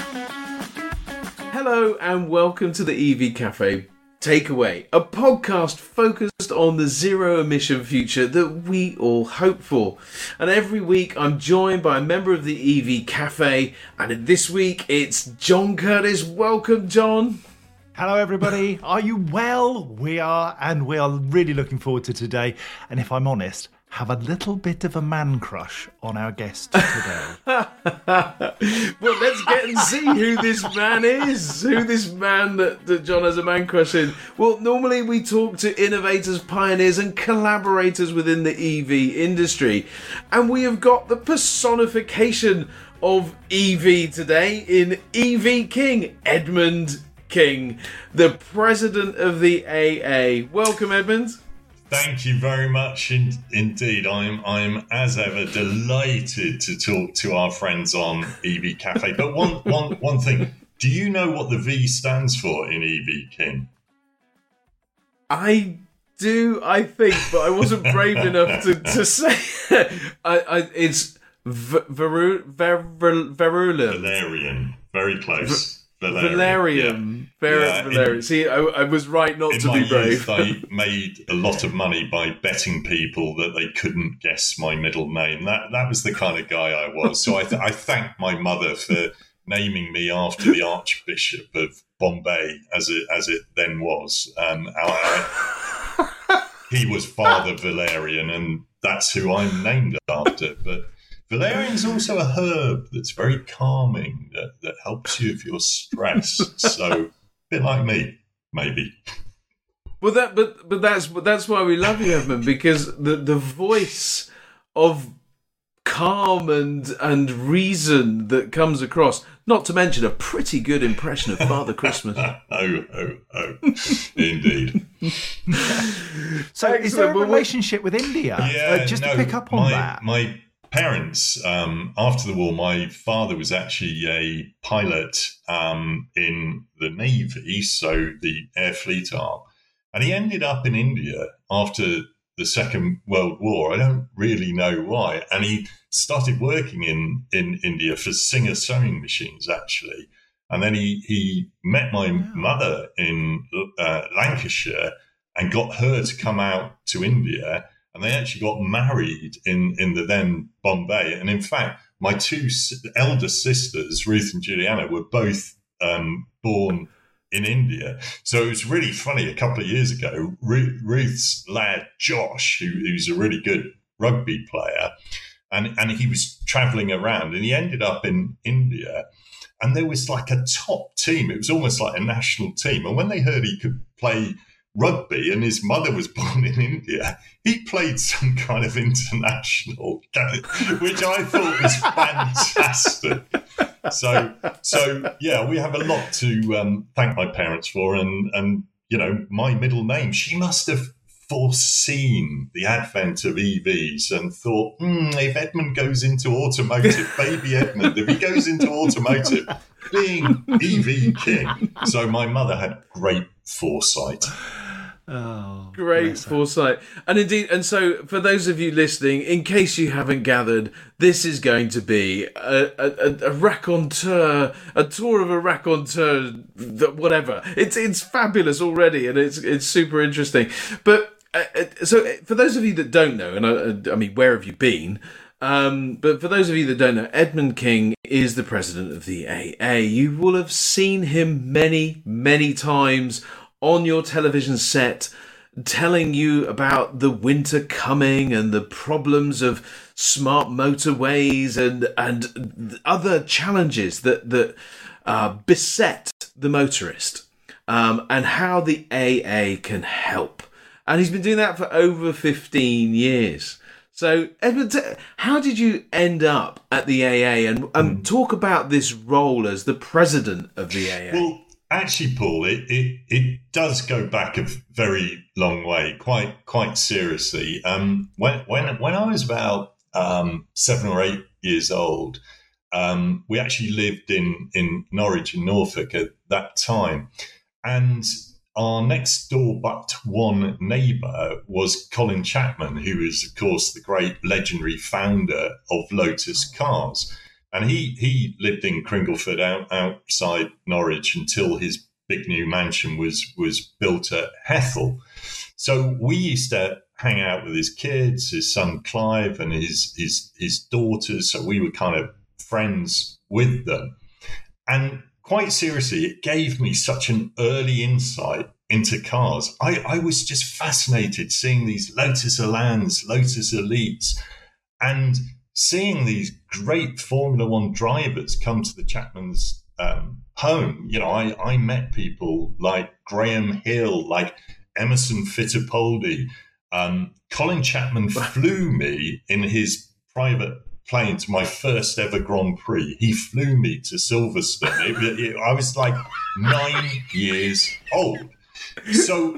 Hello and welcome to the EV Cafe Takeaway, a podcast focused on the zero-emission future that we all hope for. And every week I'm joined by a member of the EV Cafe, and this week it's John Curtis. Welcome, John. Hello everybody, are you well? We are, and we are really looking forward to today. And if I'm honest, have a little bit of a man crush on our guest today. Well, let's get and see who this man is. Who this man that John has a man crush in. Well, normally we talk to innovators, pioneers and collaborators within the EV industry. And we have got the personification of EV today in EV King, Edmund King, the president of the AA. Welcome, Edmund. Thank you very much indeed. I'm as ever delighted to talk to our friends on EV Cafe. But one thing, do you know what the V stands for in EV King? I do, I think, but I wasn't brave enough to say. It's Virulent. Valerian. Very close. Valerian. Valerian. See, I was right not to be brave. I made a lot of money by betting people that they couldn't guess my middle name. That was the kind of guy I was. So I thank my mother for naming me after the Archbishop of Bombay, as it then was. He was Father Valerian, and that's who I'm named after. But valerian is also a herb that's very calming, that helps you if you're stressed. So, a bit like me, maybe. Well, but that's why we love you, Edmund, because the voice of calm and reason that comes across. Not to mention a pretty good impression of Father Christmas. Oh, indeed. So, is there a relationship with India? Yeah, to pick up on that. My parents, after the war, my father was actually a pilot in the Navy, so the Air Fleet arm, and he ended up in India after the Second World War. I don't really know why, and he started working in India for Singer sewing machines, actually, and then he met my mother in Lancashire and got her to come out to India. And they actually got married in the then Bombay. And in fact, my two elder sisters, Ruth and Juliana, were both born in India. So it was really funny. A couple of years ago, Ruth's lad, Josh, who's a really good rugby player, and he was traveling around and he ended up in India. And there was like a top team. It was almost like a national team. And when they heard he could play rugby and his mother was born in India, he played some kind of international game, which I thought was fantastic. So yeah, we have a lot to thank my parents for, and you know, my middle name, she must have foreseen the advent of EVs and thought, if Edmund goes into automotive, baby Edmund, if he goes into automotive, being EV King. So my mother had great foresight. Oh, great foresight. And indeed, and so for those of you listening, in case you haven't gathered, this is going to be a raconteur, a tour of a raconteur, whatever. It's fabulous already, and it's super interesting. But so for those of you that don't know, and I mean, where have you been? But for those of you that don't know, Edmund King is the president of the AA. You will have seen him many, many times on your television set, telling you about the winter coming and the problems of smart motorways and other challenges that beset the motorist, and how the AA can help. And he's been doing that for over 15 years. So, Edmund, how did you end up at the AA, and talk about this role as the president of the AA? Well, actually, Paul, it does go back a very long way, quite seriously. When I was about 7 or 8 years old, we actually lived in Norwich in Norfolk at that time, and our next door but one neighbour was Colin Chapman, who is, of course, the great legendary founder of Lotus Cars. And he lived in Cringleford outside Norwich until his big new mansion was built at Hethel. So we used to hang out with his kids, his son Clive and his daughters. So we were kind of friends with them. And quite seriously, it gave me such an early insight into cars. I was just fascinated seeing these Lotus Elans, Lotus Elites, and seeing these great Formula One drivers come to the Chapman's home. You know, I met people like Graham Hill, like Emerson Fittipaldi. Colin Chapman flew me in his private plane to my first ever Grand Prix. He flew me to Silverstone. I was like 9 years old. So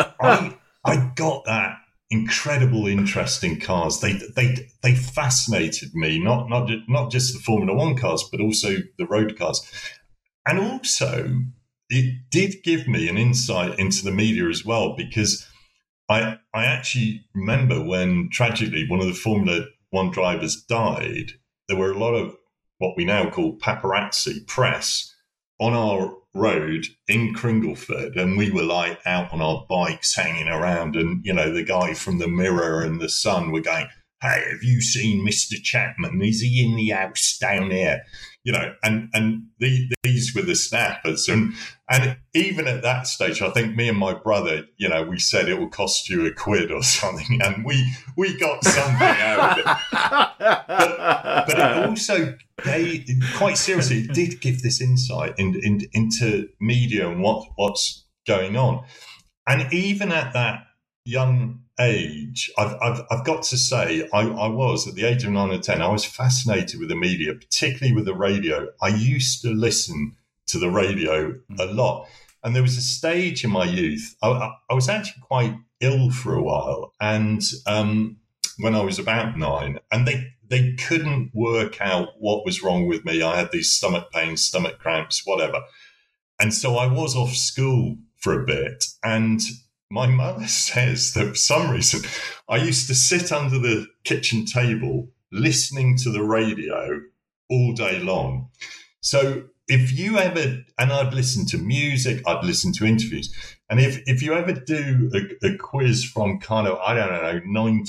I got that incredible interest in cars. They fascinated me, not just the Formula One cars, but also the road cars. And also, it did give me an insight into the media as well, because I actually remember when, tragically, one of the Formula One drivers died. There were a lot of what we now call paparazzi press on our road in Cringleford, and we were like out on our bikes hanging around, and you know, the guy from the Mirror and the Sun were going, "Hey, have you seen Mr. Chapman? Is he in the house down here?" You know, and these were the snappers, and even at that stage, I think me and my brother, you know, we said it will cost you £1 or something, and we got something out of it. But it also, quite seriously, it did give this insight into media and what's going on, and even at that young age, I've got to say, I was at the age of 9 or 10. I was fascinated with the media, particularly with the radio. I used to listen to the radio a lot, and there was a stage in my youth. I was actually quite ill for a while, and when I was about 9, and they couldn't work out what was wrong with me. I had these stomach pains, stomach cramps, whatever, and so I was off school for a bit, and my mother says that for some reason I used to sit under the kitchen table listening to the radio all day long. So if you ever, and I'd listen to music, I'd listen to interviews, and if you ever do a quiz from kind of, I don't know,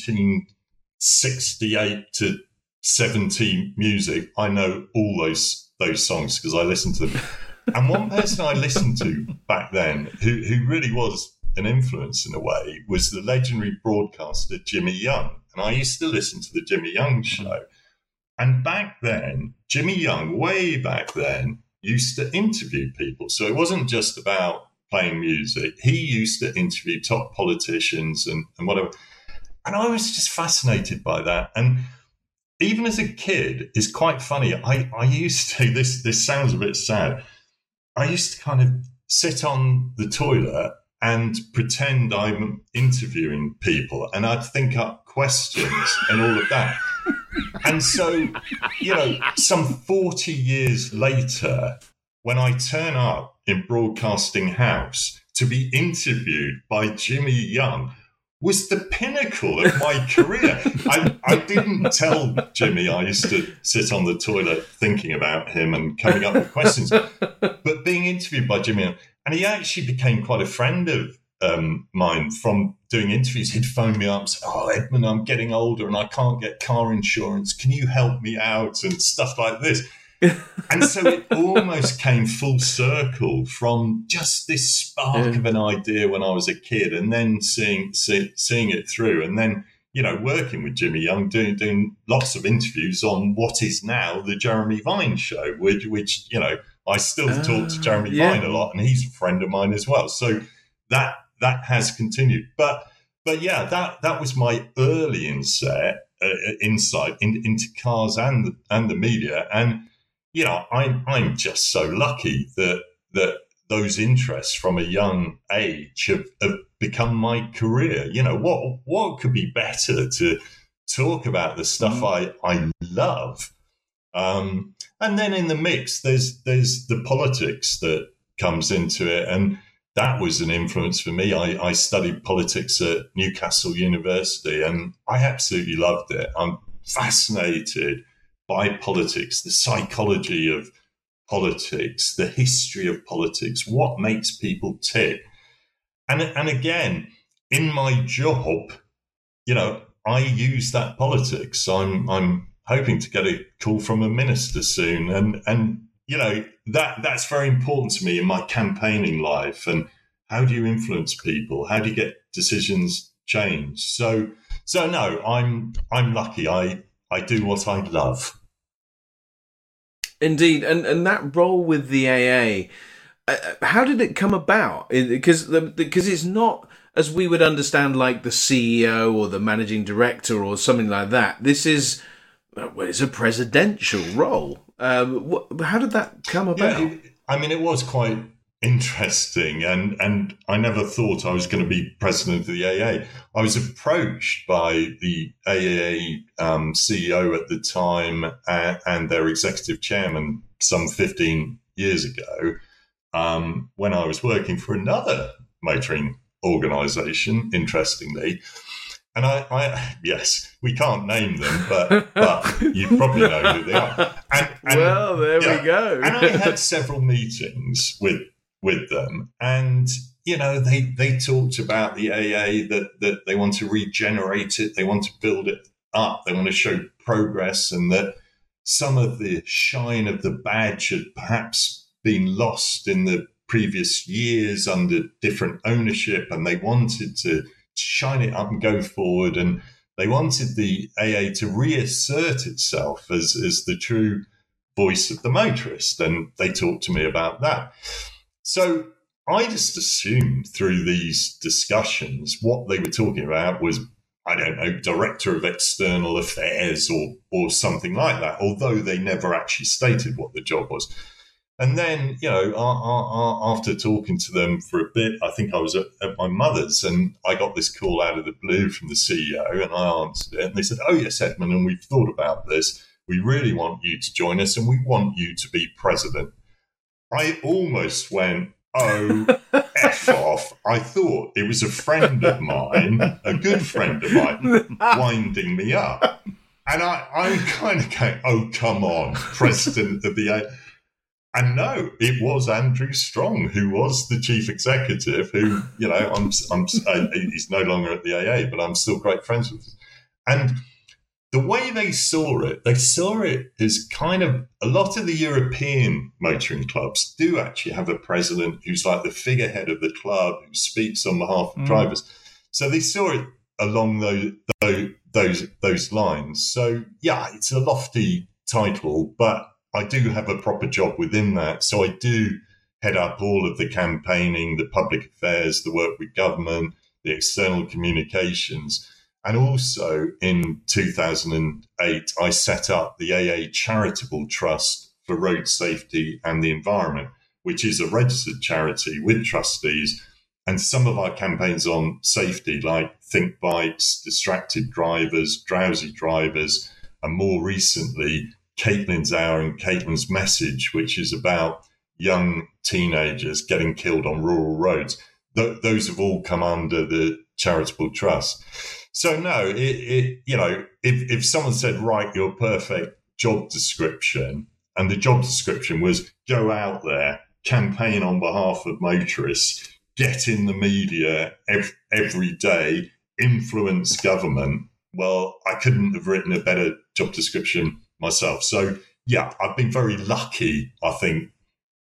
1968 to 70 music, I know all those songs because I listened to them. And one person I listened to back then who really was an influence in a way was the legendary broadcaster Jimmy Young. And I used to listen to the Jimmy Young show. And back then, Jimmy Young, way back then, used to interview people. So it wasn't just about playing music. He used to interview top politicians and whatever. And I was just fascinated by that. And even as a kid, it's quite funny. I used to, this sounds a bit sad, I used to kind of sit on the toilet and pretend I'm interviewing people, and I'd think up questions and all of that. And so, you know, some 40 years later, when I turn up in Broadcasting House to be interviewed by Jimmy Young, was the pinnacle of my career. I didn't tell Jimmy I used to sit on the toilet thinking about him and coming up with questions, but being interviewed by Jimmy Young. And he actually became quite a friend of mine from doing interviews. He'd phone me up and say, "Oh, Edmund, I'm getting older and I can't get car insurance. Can you help me out?" and stuff like this. And so it almost came full circle from just this spark of an idea when I was a kid, and then seeing it through, and then, you know, working with Jimmy Young, doing lots of interviews on what is now the Jeremy Vine show, which you know, I still talk to Jeremy Vine a lot, and he's a friend of mine as well. So that has continued. But yeah, that was my early insight into cars and the media. And you know, I'm just so lucky that those interests from a young age have become my career. You know, what could be better to talk about the stuff I love. And then in the mix, there's the politics that comes into it, and that was an influence for me. I studied politics at Newcastle University, and I absolutely loved it. I'm fascinated by politics, the psychology of politics, the history of politics, what makes people tick. And again, in my job, I use that politics. I'm hoping to get a call from a minister soon, and that's very important to me in my campaigning life. And how do you influence people? How do you get decisions changed? So no, I'm lucky. I do what I love. Indeed, and that role with the AA, how did it come about? Because it's not, as we would understand, like the CEO or the managing director or something like that. This is, it's a presidential role. How did that come about? It was quite interesting, and I never thought I was going to be president of the AA. I was approached by the AA CEO at the time and their executive chairman some 15 years ago when I was working for another motoring organisation, interestingly. And I yes, we can't name them, but you probably know who they are. Well, there we go. And I had several meetings with them, and they talked about the AA, that they want to regenerate it, they want to build it up, they want to show progress, and that some of the shine of the badge had perhaps been lost in the previous years under different ownership, and they wanted to shine it up and go forward, and they wanted the AA to reassert itself as the true voice of the motorist, and they talked to me about that. So I just assumed through these discussions what they were talking about was, I don't know, Director of External Affairs or something like that, although they never actually stated what the job was. And then, after talking to them for a bit, I think I was at my mother's, and I got this call out of the blue from the CEO, and I answered it, and they said, "Oh yes, Edmund, and we've thought about this. We really want you to join us, and we want you to be president." I almost went, "Oh, F off." I thought it was a friend of mine, a good friend of mine, winding me up. And I'm kind of going, "Oh, come on, president of the AA." And no, it was Andrew Strong, who was the chief executive, who, he's no longer at the AA, but I'm still great friends with him. And the way they saw it as kind of, a lot of the European motoring clubs do actually have a president who's like the figurehead of the club, who speaks on behalf of drivers. So they saw it along those lines. So yeah, it's a lofty title, but I do have a proper job within that. So I do head up all of the campaigning, the public affairs, the work with government, the external communications. And also in 2008, I set up the AA Charitable Trust for Road Safety and the Environment, which is a registered charity with trustees. And some of our campaigns on safety, like Think Bikes, Distracted Drivers, Drowsy Drivers, and more recently, Caitlin's Hour and Caitlin's Message, which is about young teenagers getting killed on rural roads. Those have all come under the Charitable Trust. So no, if someone said, "Write your perfect job description," and the job description was go out there, campaign on behalf of motorists, get in the media every day, influence government, well, I couldn't have written a better job description myself. So yeah, I've been very lucky, I think,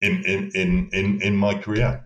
in my career.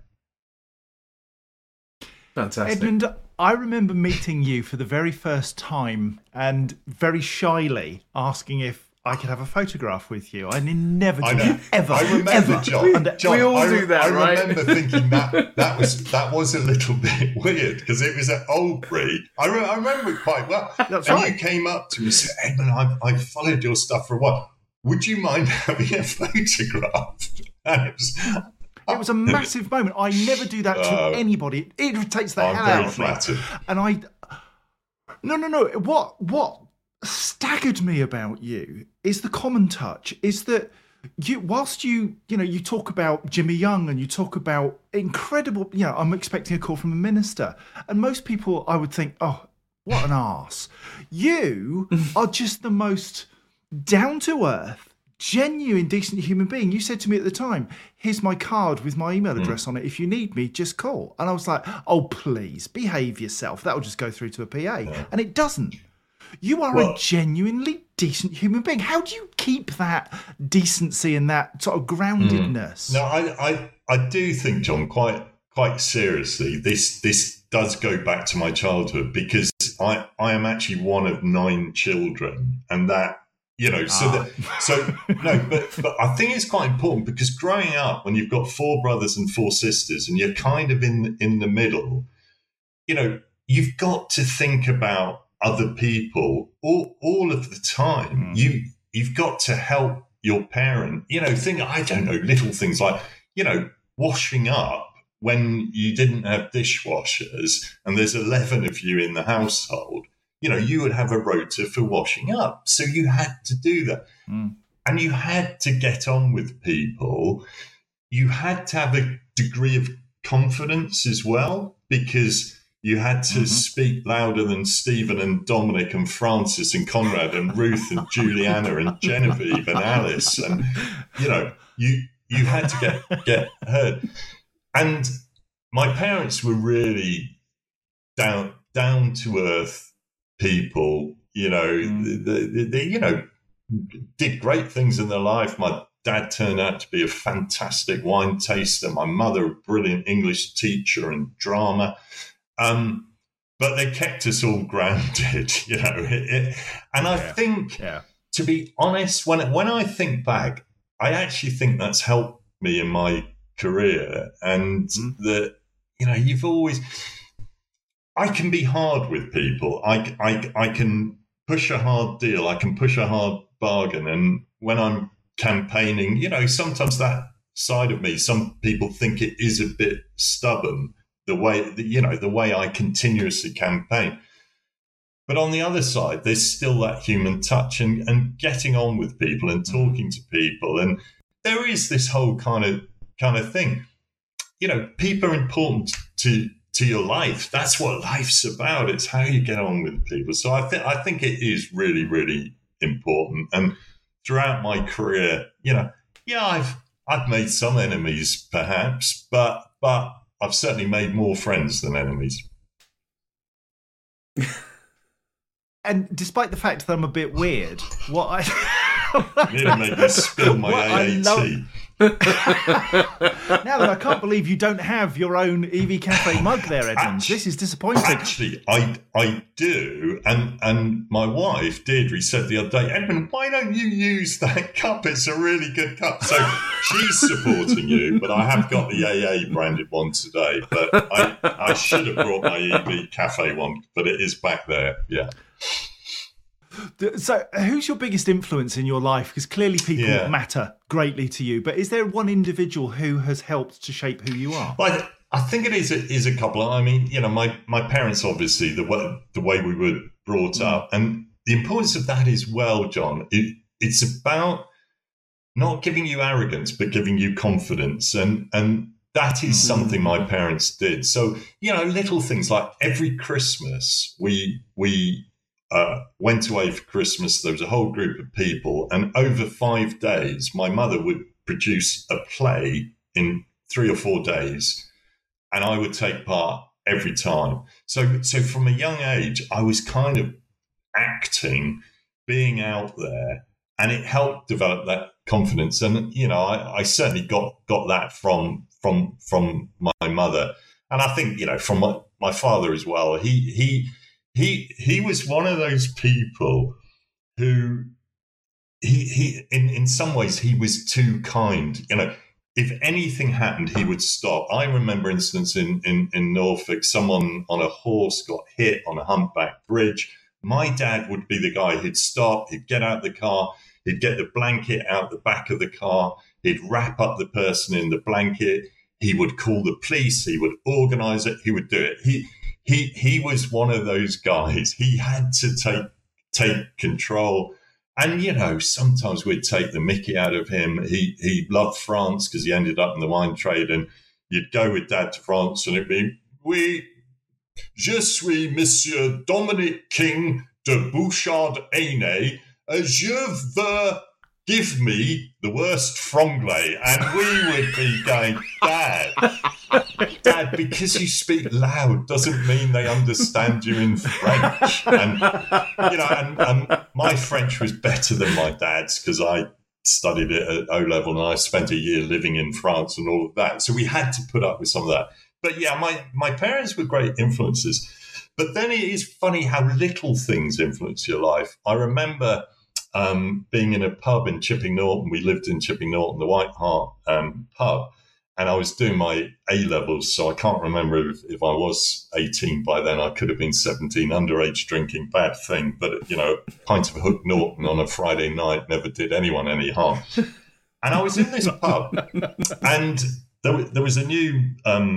Fantastic. Edmund, I remember meeting you for the very first time and very shyly asking if I could have a photograph with you. I inevitably I remember, John, we all do that, right? I remember thinking that was a little bit weird because it was at Oldbury. I remember it quite well. That's and right. You came up to me and said, "Edmund, I've followed your stuff for a while. Would you mind having a photograph?" And it was a massive moment. I never do that to anybody. It irritates the hell out of me. I'm very flattered. And No. What staggered me about you is the common touch. Is that whilst you talk about Jimmy Young and you talk about incredible, I'm expecting a call from a minister, and most people I would think, oh, what an arse. You are just the most down to earth, genuine, decent human being. You said to me at the time, here's my card with my email address on it. If you need me, just call. And I was like, oh, please, behave yourself. That'll just go through to a PA. Yeah. And it doesn't. You are a genuinely decent human being. How do you keep that decency and that sort of groundedness? No, I do think, John, quite seriously, this does go back to my childhood, because I am actually one of 9 children, and that, you know, but I think it's quite important, because growing up, when you've got 4 brothers and 4 sisters, and you're kind of in the middle, you know, you've got to think about other people all of the time. You've got to help your parent, you know, little things like, you know, washing up when you didn't have dishwashers and there's 11 of you in the household. You know, you would have a rota for washing up. So you had to do that. And you had to get on with people. You had to have a degree of confidence as well, because you had to speak louder than Stephen and Dominic and Francis and Conrad and Ruth and Juliana and Genevieve and Alice. And, you know, you had to get heard. And my parents were really down to earth people. You know, they you know, did great things in their life. My dad turned out to be a fantastic wine taster. My mother, a brilliant English teacher and drama. But they kept us all grounded, you know. And I think, to be honest, when I think back, I actually think that's helped me in my career. And that, you know, I can be hard with people. I can push a hard deal. I can push a hard bargain. And when I'm campaigning, you know, sometimes that side of me, some people think it is a bit stubborn, the way I continuously campaign. But on the other side, there's still that human touch and getting on with people and talking to people. And there is this whole kind of thing. You know, people are important to your life. That's what life's about. It's how you get on with people. So I think it is really, really important. And throughout my career, you know, I've made some enemies perhaps, but I've certainly made more friends than enemies. And despite the fact that I'm a bit weird, what Nearly made me spill my AAT. Now then, I can't believe you don't have your own EV Cafe mug there, Edmonds. This is disappointing. Actually, I do. And my wife, Deirdre, said the other day, Edmund, why don't you use that cup? It's a really good cup. So she's supporting you, but I have got the AA branded one today. But I should have brought my EV Cafe one, but it is back there. Yeah. So who's your biggest influence in your life? Because clearly people matter greatly to you, but is there one individual who has helped to shape who you are? Well, I think it is a couple. I mean, you know, my parents, obviously, the way we were brought up, and the importance of that as well, John. It's about not giving you arrogance, but giving you confidence, and that is something my parents did. So, you know, little things like every Christmas we went away for Christmas. There was a whole group of people, and over 5 days, my mother would produce a play in 3 or 4 days, and I would take part every time. So from a young age, I was kind of acting, being out there, and it helped develop that confidence. And you know, I certainly got that from my mother, and I think, you know, from my father as well. He was one of those people who he in some ways he was too kind. You know, if anything happened, he would stop. I remember instance in Norfolk, someone on a horse got hit on a humpback bridge. My dad would be the guy who'd stop, he'd get out the car, he'd get the blanket out the back of the car, he'd wrap up the person in the blanket, he would call the police, he would organise it, he would do it. He was one of those guys. He had to take control. And, you know, sometimes we'd take the mickey out of him. He loved France because he ended up in the wine trade. And you'd go with Dad to France and it'd be, je suis Monsieur Dominic King de Bouchard-Aynay, Je veux, give me the worst franglais. And we would be going, Dad, because you speak loud doesn't mean they understand you in French. And, and my French was better than my dad's because I studied it at O-level and I spent a year living in France and all of that. So we had to put up with some of that. But yeah, my parents were great influences. But then it is funny how little things influence your life. I remember being in a pub in Chipping Norton. We lived in Chipping Norton, the White Hart pub. And I was doing my A-levels, so I can't remember if I was 18 by then. I could have been 17, underage drinking, bad thing. But, a pint of Hook Norton on a Friday night never did anyone any harm. And I was in this pub, and there was a new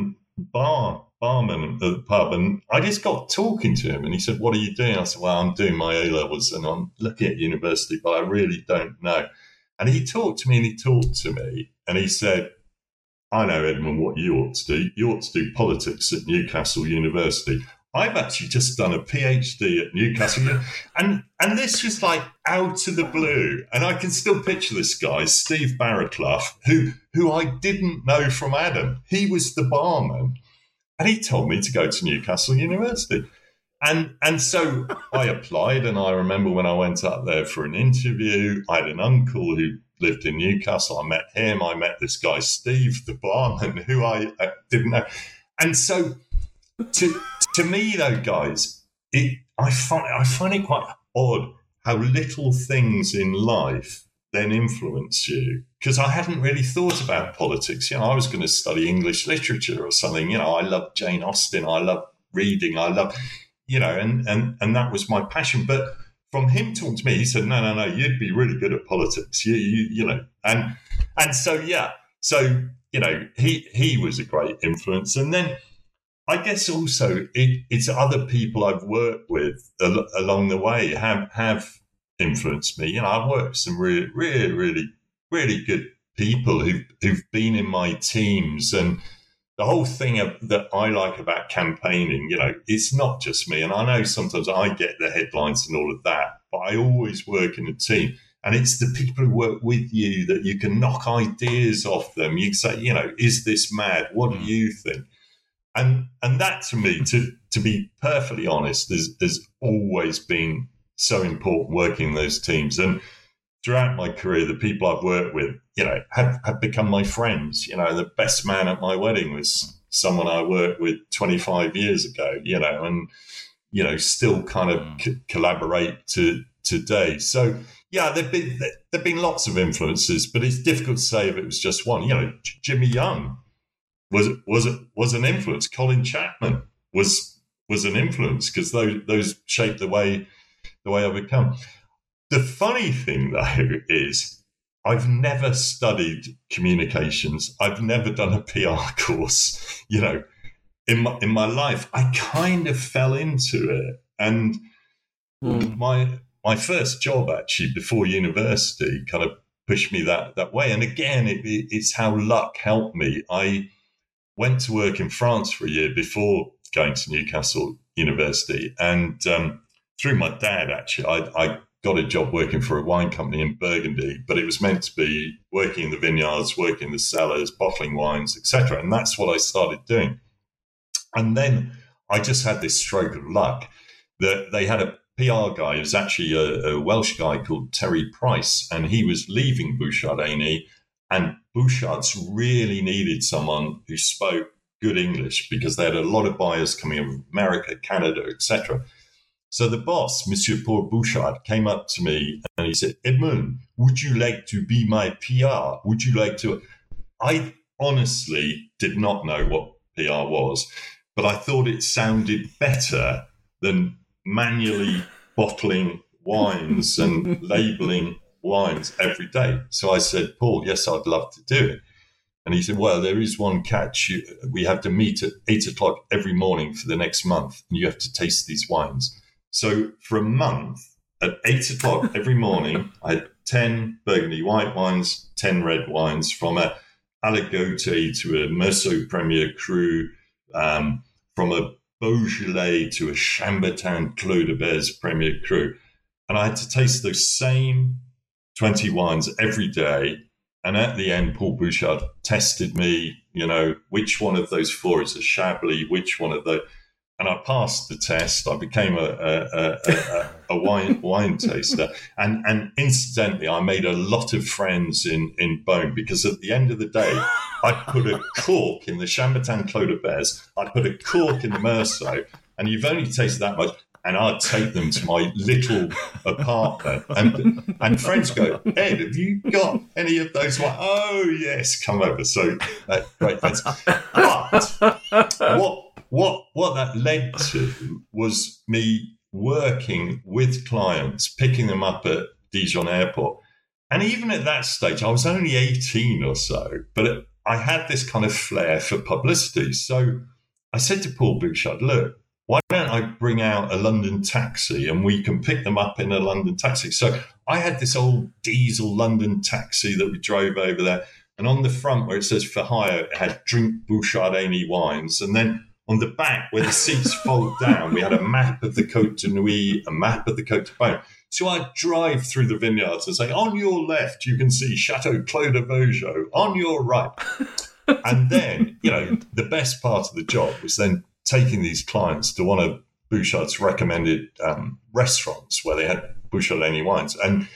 barman at the pub, and I just got talking to him, and he said, "What are you doing?" I said, "Well, I'm doing my A-levels, and I'm looking at university, but I really don't know." And he talked to me, and he said, "I know, Edmund, what you ought to do. You ought to do politics at Newcastle University. I've actually just done a PhD at Newcastle." And this was like out of the blue. And I can still picture this guy, Steve Barraclough, who I didn't know from Adam. He was the barman. And he told me to go to Newcastle University. And so I applied. And I remember when I went up there for an interview, I had an uncle who lived in Newcastle. I met him. I met this guy, Steve, the barman, who I didn't know. And so to me, though, guys, I find it quite odd how little things in life then influence you. Because I hadn't really thought about politics. I was going to study English literature or something. I love Jane Austen. I love reading. I love, and that was my passion. But from him talking to me, he said, no, you'd be really good at politics. And so, yeah. So, he was a great influence. And then I guess also it's other people I've worked with along the way have influenced me. I've worked with some really, really, really, really good people who've been in my teams. And the whole thing that I like about campaigning, it's not just me. And I know sometimes I get the headlines and all of that, but I always work in a team. And it's the people who work with you that you can knock ideas off them. You can say, is this mad? What do you think? And that to me, to be perfectly honest, has always been so important working in those teams. And throughout my career, the people I've worked with, have become my friends. The best man at my wedding was someone I worked with 25 years ago, and, still kind of collaborate to today. So, yeah, there've been lots of influences, but it's difficult to say if it was just one. Jimmy Young was an influence. Colin Chapman was an influence because those shaped the way I've become. The funny thing, though, is I've never studied communications. I've never done a PR course. In my life, I kind of fell into it, and my first job actually before university kind of pushed me that way. And again, it's how luck helped me. I went to work in France for a year before going to Newcastle University, and through my dad, actually, I got a job working for a wine company in Burgundy, but it was meant to be working in the vineyards, working in the cellars, bottling wines, etc. And that's what I started doing. And then I just had this stroke of luck that they had a PR guy. It was actually a Welsh guy called Terry Price, and he was leaving Bouchard Ainey, and Bouchard's really needed someone who spoke good English because they had a lot of buyers coming from America, Canada, etc. So the boss, Monsieur Paul Bouchard, came up to me and he said, "Edmund, would you like to be my PR? Would you like to?" I honestly did not know what PR was, but I thought it sounded better than manually bottling wines and labeling wines every day. So I said, "Paul, yes, I'd love to do it." And he said, "Well, there is one catch. We have to meet at 8 o'clock every morning for the next month, and you have to taste these wines." So for a month, at 8 o'clock every morning, I had 10 Burgundy white wines, 10 red wines, from a Aligoté to a Meursault Premier Cru, from a Beaujolais to a Chambertin Clos de Bez Premier Cru. And I had to taste those same 20 wines every day. And at the end, Paul Bouchard tested me, which one of those 4 is a Chablis, which one of the, and I passed the test. I became a wine taster. And incidentally, I made a lot of friends in Beaune, because at the end of the day, I put a cork in the Chambertin Clos de Bez, I put a cork in the Meursault, and you've only tasted that much. And I'd take them to my little apartment. And friends go, Ed, have you got any of those? Like, oh, yes, come over. So, great friends. But what that led to was me working with clients, picking them up at Dijon Airport. And even at that stage, I was only 18 or so, but I had this kind of flair for publicity. So I said to Paul Bouchard, look, why don't I bring out a London taxi and we can pick them up in a London taxi? So I had this old diesel London taxi that we drove over there. And on the front where it says for hire, it had Drink Bouchard Ainy wines. And then on the back where the seats fold down, we had a map of the Côte de Nuits, a map of the Côte de Beaune. So I'd drive through the vineyards and say, on your left, you can see Chateau Clos de Vougeot. On your right. And then, the best part of the job was then taking these clients to one of Bouchard's recommended restaurants where they had Bouchard Ainy wines, and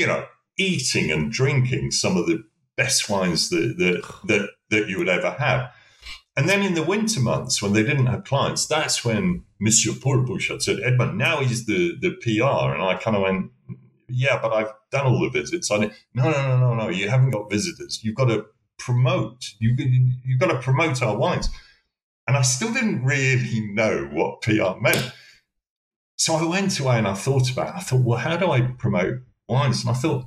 eating and drinking some of the best wines that you would ever have. And then in the winter months when they didn't have clients, that's when Monsieur Paul Bouchard said, Edmund, now he's the PR. And I kind of went, yeah, but I've done all the visits. I didn't, no, you haven't got visitors. You've got to promote. You've got to promote our wines. And I still didn't really know what PR meant. So I went away and I thought about it. I thought, well, how do I promote wines? And I thought,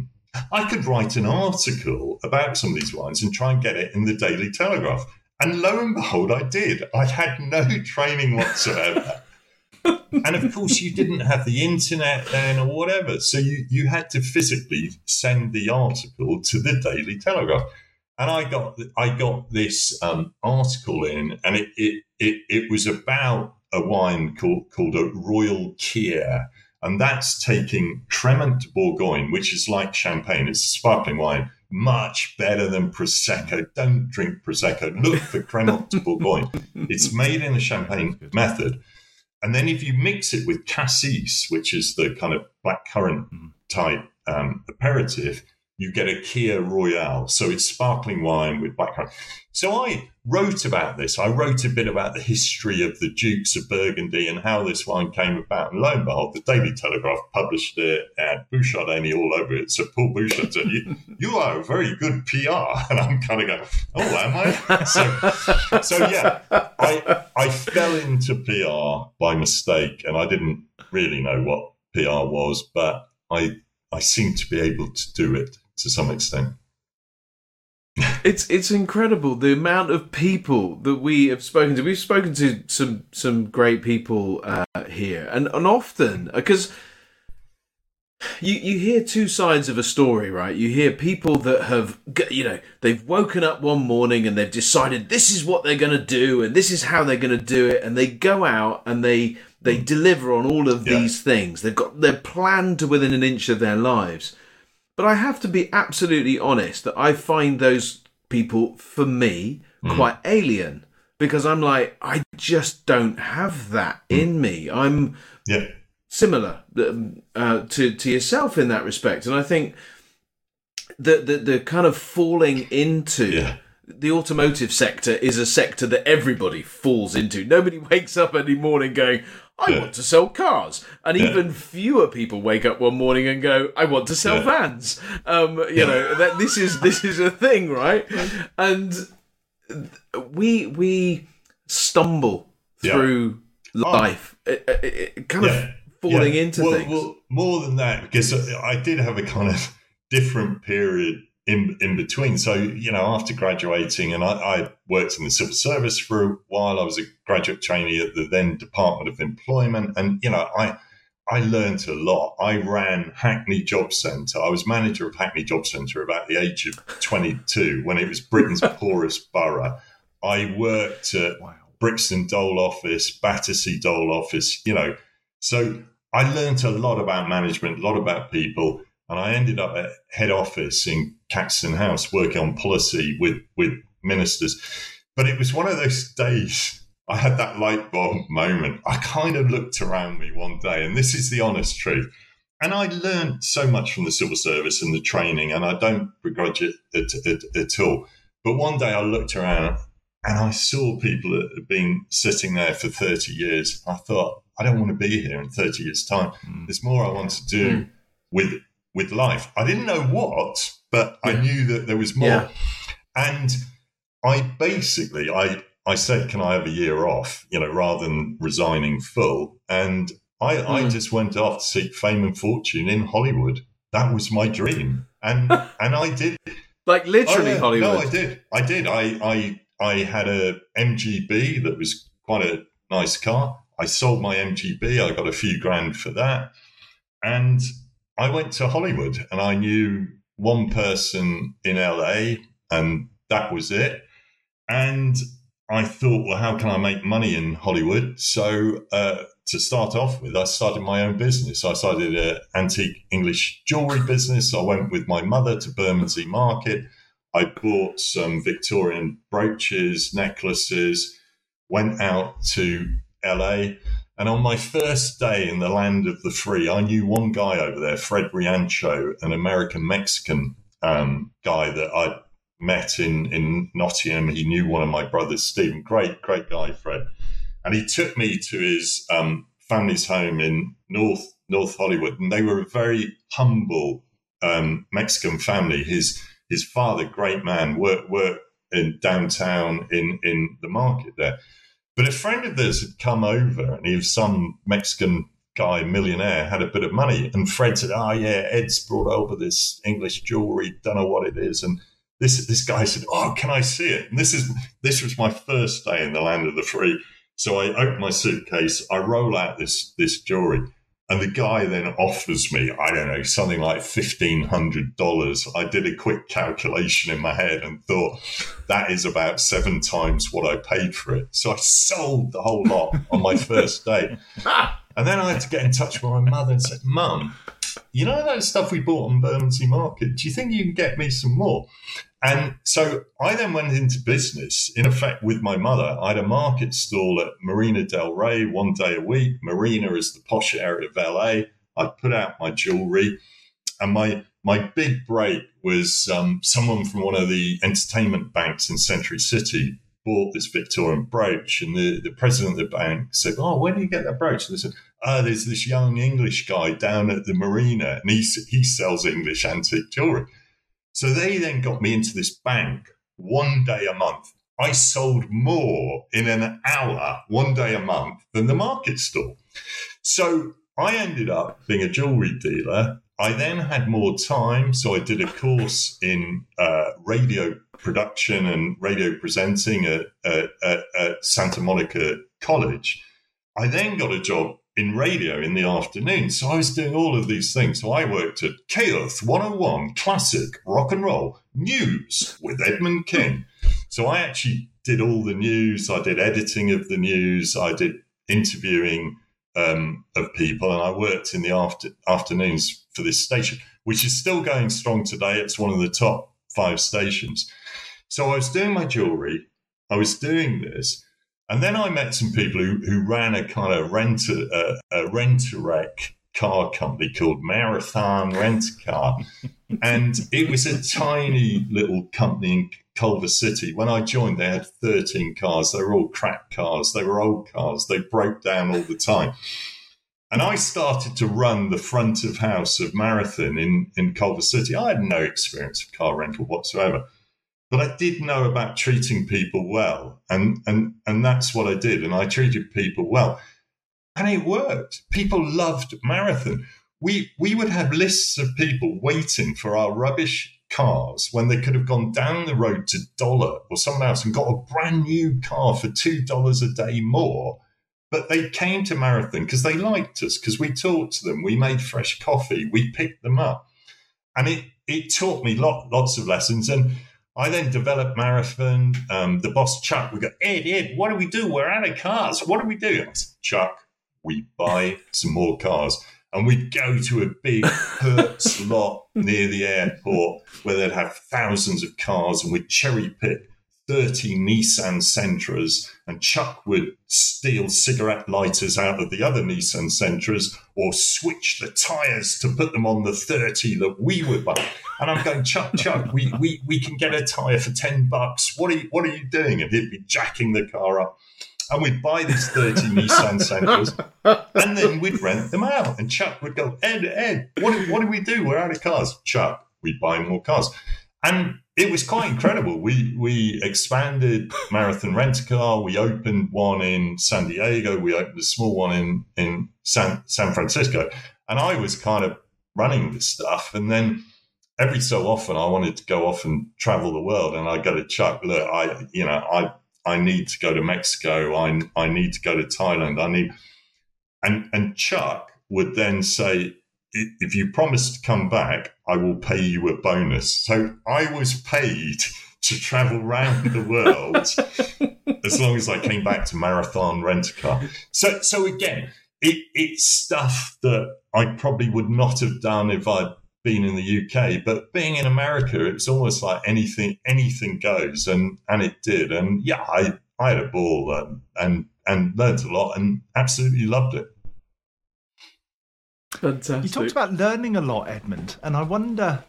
I could write an article about some of these wines and try and get it in the Daily Telegraph. And lo and behold, I did. I had no training whatsoever. And of course, you didn't have the internet then or whatever. So you had to physically send the article to the Daily Telegraph. And I got this article in, and it was about a wine called a Royal Kier, and that's taking Crémant de Bourgogne, which is like champagne. It's a sparkling wine, much better than Prosecco. Don't drink Prosecco. Look for Crémant de Bourgogne. It's made in a champagne method, and then if you mix it with cassis, which is the kind of blackcurrant type aperitif, you get a Kier Royale. So it's sparkling wine with blackcurrant. So I wrote about this. I wrote a bit about the history of the Dukes of Burgundy and how this wine came about. And lo and behold, the Daily Telegraph published it and Bouchard Ainy all over it. So Paul Bouchard said, you are a very good PR. And I'm kind of going, oh, am I? So yeah, I fell into PR by mistake, and I didn't really know what PR was, but I seemed to be able to do it to some extent. It's incredible the amount of people that we have spoken to. We've spoken to some great people here, and often because you hear two sides of a story, right? You hear people that have they've woken up one morning and they've decided this is what they're going to do and this is how they're going to do it, and they go out and they deliver on all of these things. They're planned to within an inch of their lives. But I have to be absolutely honest that I find those people, for me, quite alien, because I'm like, I just don't have that in me. I'm similar to yourself in that respect. And I think that the kind of falling into the automotive sector is a sector that everybody falls into. Nobody wakes up any morning going, I want to sell cars. And even fewer people wake up one morning and go, I want to sell vans. That this is a thing, right? And we stumble through life, kind of falling into things. Well, more than that, because I did have a kind of different period in between. So, after graduating, and I worked in the civil service for a while. I was a graduate trainee at the then Department of Employment. And, I learned a lot. I ran Hackney Job Centre. I was manager of Hackney Job Centre about the age of 22 when it was Britain's poorest borough. I worked at Brixton Dole office, Battersea Dole office, So I learned a lot about management, a lot about people, and I ended up at head office in Caxton House working on policy with ministers. But it was one of those days I had that light bulb moment. I kind of looked around me one day, and this is the honest truth. And I learned so much from the civil service and the training, and I don't begrudge it at all. But one day I looked around and I saw people that had been sitting there for 30 years. I thought, I don't want to be here in 30 years' time. There's more I want to do with life. I didn't know what, but I knew that there was more. Yeah. And I basically, I said, can I have a year off, rather than resigning full? And I just went off to seek fame and fortune in Hollywood. That was my dream. And I did. Like literally Hollywood? No, I did. I had a MGB that was quite a nice car. I sold my MGB. I got a few grand for that. And I went to Hollywood, and I knew one person in LA, and that was it. And I thought, well, how can I make money in Hollywood? So to start off with, I started my own business. I started an antique English jewelry business. I went with my mother to Bermondsey Market. I bought some Victorian brooches, necklaces, went out to LA. And on my first day in the land of the free, I knew one guy over there, Fred Riancho, an American-Mexican guy that I'd met in Nottingham. He knew one of my brothers, Stephen. Great guy, Fred. And he took me to his family's home in North Hollywood. And they were a very humble Mexican family. His father, great man, worked in downtown in the market there. But a friend of theirs had come over, and he was some Mexican guy, millionaire, had a bit of money. And Fred said, Ed's brought over this English jewelry, don't know what it is. And this guy said, can I see it? And this was my first day in the land of the free. So I open my suitcase, I roll out this jewelry, and the guy then offers me, I don't know, something like $1,500. I did a quick calculation in my head and thought, that is about 7 times what I paid for it. So I sold the whole lot on my first day. And then I had to get in touch with my mother and said, Mum, you know that stuff we bought on Bermondsey Market? Do you think you can get me some more? And so I then went into business, in effect, with my mother. I had a market stall at Marina del Rey 1 day a week. Marina is the posh area of LA. I'd put out my jewelry. And my big break was someone from one of the entertainment banks in Century City bought this Victorian brooch. And the president of the bank said, where do you get that brooch? And they said, there's this young English guy down at the Marina, and he sells English antique jewelry. So they then got me into this bank 1 day a month. I sold more in an hour 1 day a month than the market stall. So I ended up being a jewelry dealer. I then had more time, so I did a course in radio production and radio presenting at Santa Monica College. I then got a job in radio in the afternoon. So I was doing all of these things. So I worked at K-Earth 101, classic, rock and roll, news with Edmund King. So I actually did all the news. I did editing of the news. I did interviewing of people. And I worked in the afternoons for this station, which is still going strong today. It's one of the top 5 stations. So I was doing my jewelry. I was doing this. And then I met some people who ran a kind of rent-a-wreck car company called Marathon Rent-A-Car. And it was a tiny little company in Culver City. When I joined, they had 13 cars. They were all crap cars. They were old cars. They broke down all the time. And I started to run the front of house of Marathon in Culver City. I had no experience of car rental whatsoever. But I did know about treating people well, and that's what I did. And I treated people well, and it worked. People loved Marathon. We would have lists of people waiting for our rubbish cars when they could have gone down the road to Dollar or someone else and got a brand new car for $2 a day more. But they came to Marathon because they liked us, because we talked to them. We made fresh coffee. We picked them up, and it taught me lots of lessons. And I then developed Marathon. The boss, Chuck, would go, Ed, what do we do? We're out of cars. What do we do? I said, Chuck, we buy some more cars. And we'd go to a big Hertz lot near the airport where they'd have thousands of cars, and we'd cherry pick 30 Nissan Sentras, and Chuck would steal cigarette lighters out of the other Nissan Sentras or switch the tyres to put them on the 30 that we would buy. And I'm going, Chuck, we can get a tyre for $10. What are you doing? And he'd be jacking the car up. And we'd buy these 30 Nissan Sentras, and then we'd rent them out. And Chuck would go, Ed, what do we do? We're out of cars. Chuck, we'd buy more cars. And it was quite incredible. We expanded Marathon Rent-A-Car. We opened one in San Diego. We opened a small one in San Francisco. And I was kind of running this stuff. And then every so often I wanted to go off and travel the world. And I go to Chuck, look, I need to go to Mexico. I need to go to Thailand. And Chuck would then say, if you promise to come back, I will pay you a bonus. So I was paid to travel around the world as long as I came back to Marathon Rent-A-Car. So again, it's stuff that I probably would not have done if I'd been in the UK. But being in America, it's almost like anything goes, and it did. And yeah, I had a ball and learned a lot and absolutely loved it. Fantastic. You talked about learning a lot, Edmund, and I wonder,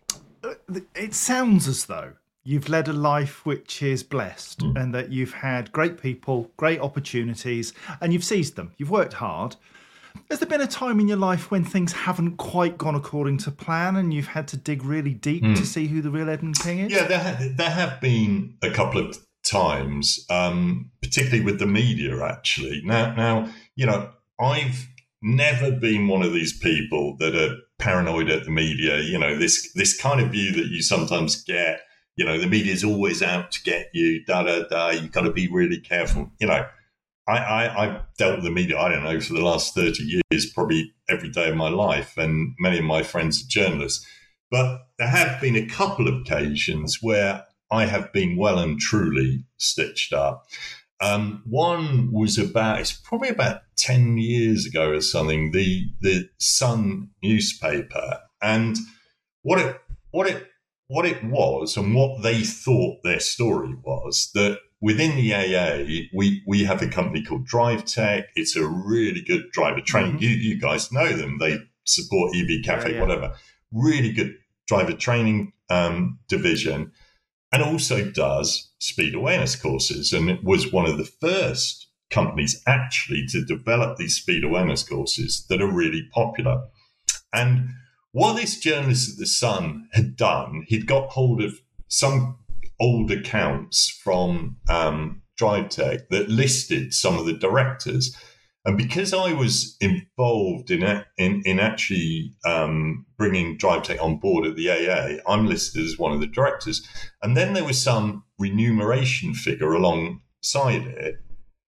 it sounds as though you've led a life which is blessed and that you've had great people, great opportunities, and you've seized them. You've worked hard. Has there been a time in your life when things haven't quite gone according to plan and you've had to dig really deep to see who the real Edmund King is? Yeah, there have been a couple of times, particularly with the media, actually. Now, I've never been one of these people that are paranoid at the media. This kind of view that you sometimes get, the media is always out to get you, you've got to be really careful. I've dealt with the media, I don't know, for the last 30 years, probably every day of my life, and many of my friends are journalists. But there have been a couple of occasions where I have been well and truly stitched up. One was it's probably about 10 years ago or something, the Sun newspaper. And what it was and what they thought their story was that within the AA, we have a company called DriveTech. It's a really good driver training. Mm-hmm. You guys know them. They support EV Cafe, whatever. Really good driver training division, and also does speed awareness courses. And it was one of the first companies actually to develop these speed awareness courses that are really popular. And what this journalist at The Sun had done, he'd got hold of some old accounts from DriveTech that listed some of the directors. And because I was involved in actually bringing DriveTech on board at the AA, I'm listed as one of the directors. And then there was some remuneration figure alongside it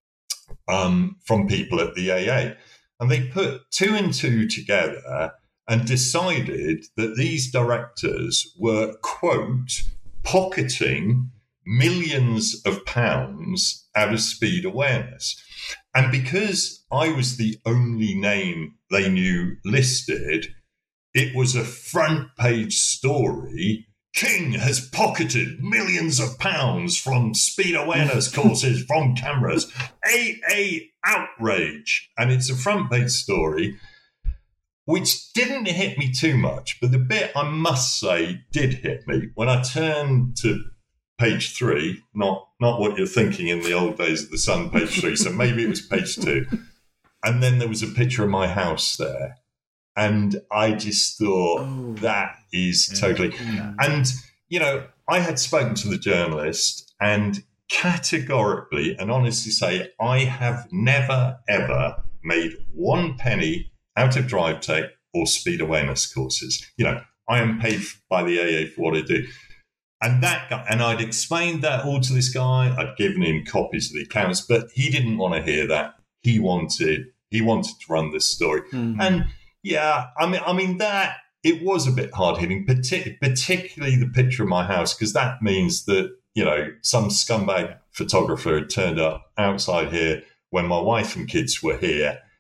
from people at the AA. And they put two and two together and decided that these directors were, quote, pocketing millions of pounds out of speed awareness. And because I was the only name they knew listed, it was a front page story. King has pocketed millions of pounds from speed awareness courses from cameras. AA outrage. And it's a front page story, which didn't hit me too much. But the bit I must say did hit me when I turned to page 3, not what you're thinking in the old days of The Sun, page 3. So maybe it was page 2. And then there was a picture of my house there. And I just thought, that is totally... Yeah. And, I had spoken to the journalist and categorically and honestly say, I have never, ever made one penny out of DriveTech or speed awareness courses. I am paid by the AA for what I do. And that guy, and I'd explained that all to this guy. I'd given him copies of the accounts, but he didn't want to hear that. He wanted to run this story. Mm-hmm. And yeah, I mean that it was a bit hard hitting, particularly the picture of my house, because that means that, some scumbag photographer had turned up outside here when my wife and kids were here,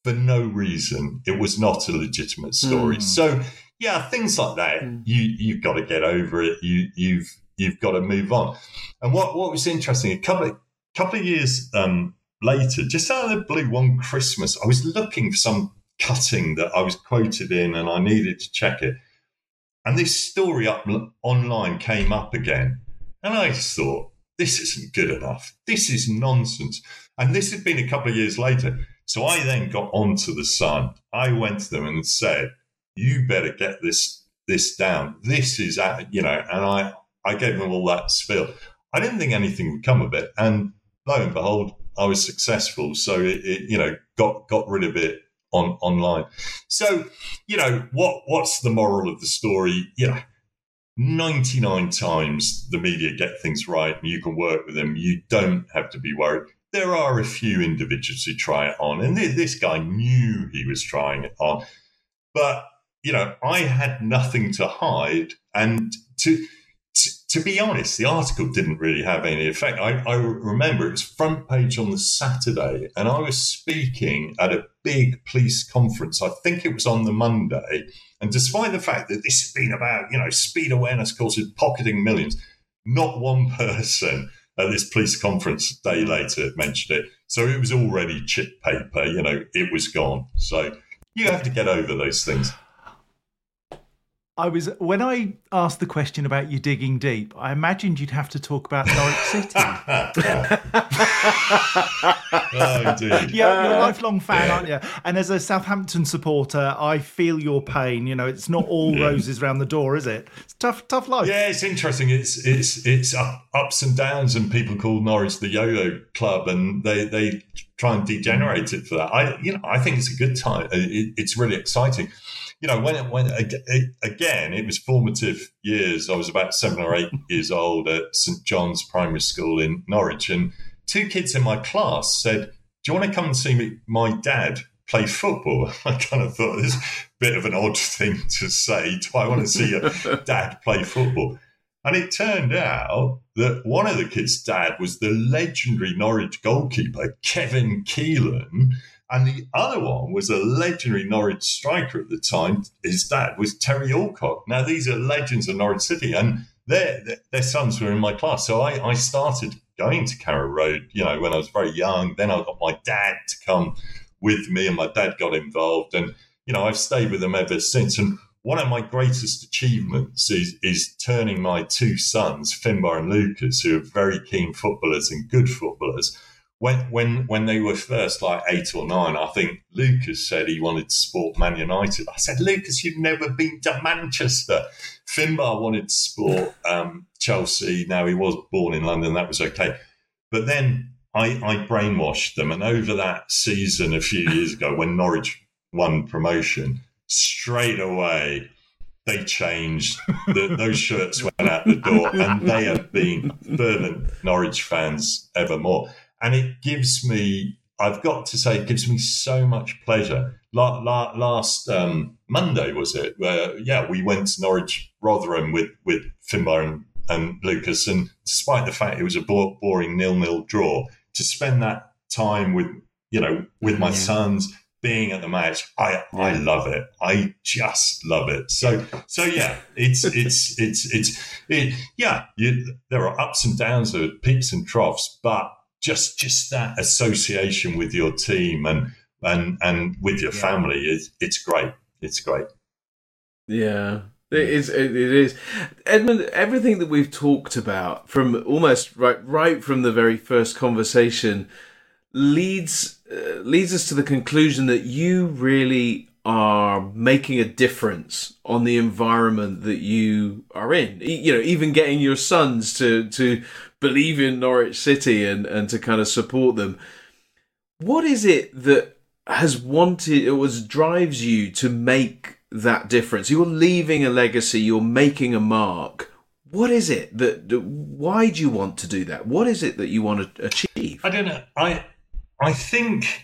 for no reason. It was not a legitimate story. So, yeah, things like that, you've got to get over it. You've got to move on. And what was interesting, a couple of years later, just out of the blue, one Christmas, I was looking for some cutting that I was quoted in and I needed to check it. And this story up online came up again. And I just thought, this isn't good enough. This is nonsense. And this had been a couple of years later. So I then got onto the Sun. I went to them and said, you better get this down. This is, and I gave them all that spiel. I didn't think anything would come of it. And lo and behold, I was successful. So it got rid of it online. So, what's the moral of the story? 99 times the media get things right and you can work with them. You don't have to be worried. There are a few individuals who try it on, and this guy knew he was trying it on. But, I had nothing to hide. And to be honest, the article didn't really have any effect. I remember it was front page on the Saturday, and I was speaking at a big police conference. I think it was on the Monday. And despite the fact that this has been about, speed awareness courses pocketing millions, not one person at this police conference a day later mentioned it. So it was already chip paper, it was gone. So you have to get over those things. When I asked the question about you digging deep, I imagined you'd have to talk about Norwich City. Oh, indeed. Yeah, you're a lifelong fan, aren't you? And as a Southampton supporter, I feel your pain. It's not all roses round the door, is it? It's tough life. Yeah, it's interesting. It's ups and downs, and people call Norwich the yo-yo club, and they try and degenerate it for that. I think it's a good time. It's really exciting. When it was formative years. I was about 7 or 8 years old at St John's Primary School in Norwich, and 2 kids in my class said, "Do you want to come and see my dad play football?" I kind of thought this is a bit of an odd thing to say. Do I want to see your dad play football? And it turned out that one of the kids' dad was the legendary Norwich goalkeeper, Kevin Keelan. And the other one was a legendary Norwich striker at the time. His dad was Terry Alcock. Now, these are legends of Norwich City, and their sons were in my class. So I started going to Carrow Road, when I was very young. Then I got my dad to come with me, and my dad got involved. And, I've stayed with them ever since. And one of my greatest achievements is turning my 2 sons, Finbar and Lucas, who are very keen footballers and good footballers. When they were first like 8 or 9, I think Lucas said he wanted to support Man United. I said, "Lucas, you've never been to Manchester." Finbar wanted to support Chelsea. Now, he was born in London. That was okay. But then I brainwashed them. And over that season a few years ago, when Norwich won promotion, straight away they changed. Those shirts went out the door, and they have been fervent Norwich fans evermore. And it gives me, I've got to say, it gives me so much pleasure. Last Monday, was it? Where, we went to Norwich Rotherham with Finbar and Lucas. And despite the fact it was a boring 0-0 draw, to spend that time with my sons, being at the match, I love it. I just love it. So yeah, there are ups and downs, there are peaks and troughs, but just that association with your team and with your family it's great. It's great. Yeah. It is. Edmund, everything that we've talked about from almost right from the very first conversation leads us to the conclusion that you really are making a difference on the environment that you are in. Even getting your sons to believe in Norwich City and to kind of support them. What is it that drives you to make that difference? You're leaving a legacy, you're making a mark. What is it why do you want to do that? What is it that you want to achieve? I don't know. I think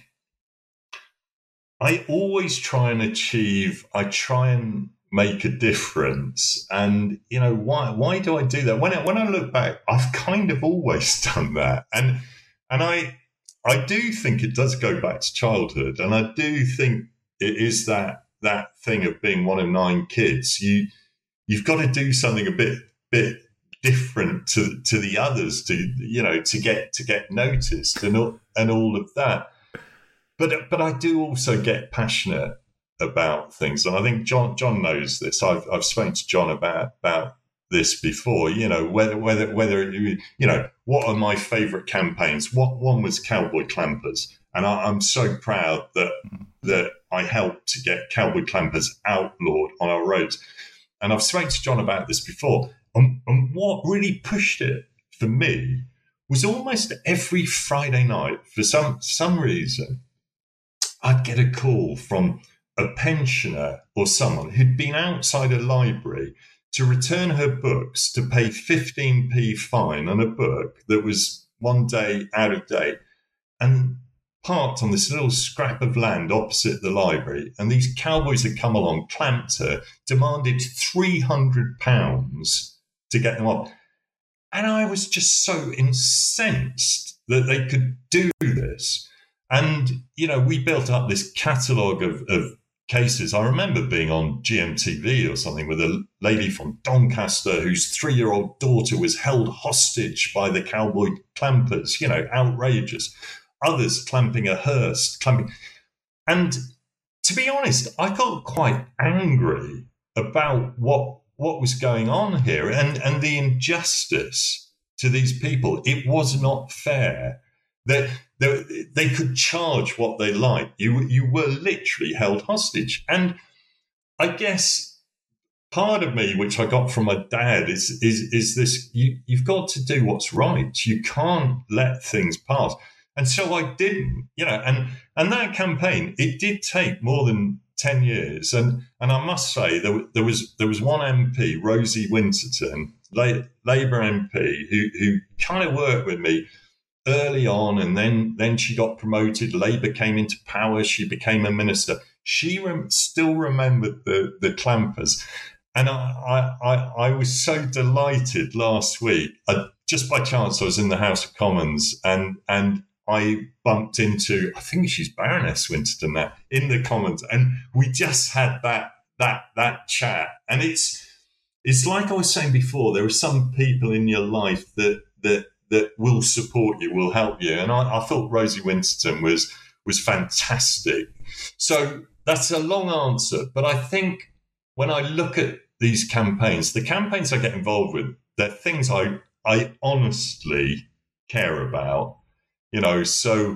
I always try and make a difference. And, why do I do that? When I look back, I've kind of always done that. And I do think it does go back to childhood, and I do think it is that thing of being one of 9 kids. You've got to do something a bit different to the others to get noticed and all of that. But I do also get passionate about things, and I think John knows this. I've spoken to John about this before. Whether what are my favourite campaigns? One was Cowboy Clampers, and I'm so proud that I helped to get Cowboy Clampers outlawed on our roads. And I've spoken to John about this before. And what really pushed it for me was almost every Friday night, for some reason, I'd get a call from a pensioner or someone who'd been outside a library to return her books to pay 15p fine on a book that was one day out of date, and parked on this little scrap of land opposite the library. And these cowboys had come along, clamped her, demanded £300 to get them off. And I was just so incensed that they could do this. And, we built up this catalogue of cases. I remember being on GMTV or something with a lady from Doncaster whose 3-year-old daughter was held hostage by the Cowboy Clampers, outrageous. Others clamping a hearse, And to be honest, I got quite angry about what was going on here and the injustice to these people. It was not fair. They could charge what they liked. You were literally held hostage. And I guess part of me, which I got from my dad, is this: you've got to do what's right. You can't let things pass. And so I didn't, and that campaign, it did take more than 10 years. And I must say there was one MP, Rosie Winterton, Labour MP, who kind of worked with me early on, and then she got promoted. Labour came into power. She became a minister. She still remembered the clampers. And I was so delighted last week. Just by chance, I was in the House of Commons and I bumped into, I think she's Baroness Winterton now, in the Commons, and we just had that chat. And it's like I was saying before, there are some people in your life that will support you, will help you. And I thought Rosie Winterton was fantastic. So that's a long answer, but I think when I look at these campaigns, the campaigns I get involved with, they're things I honestly care about. So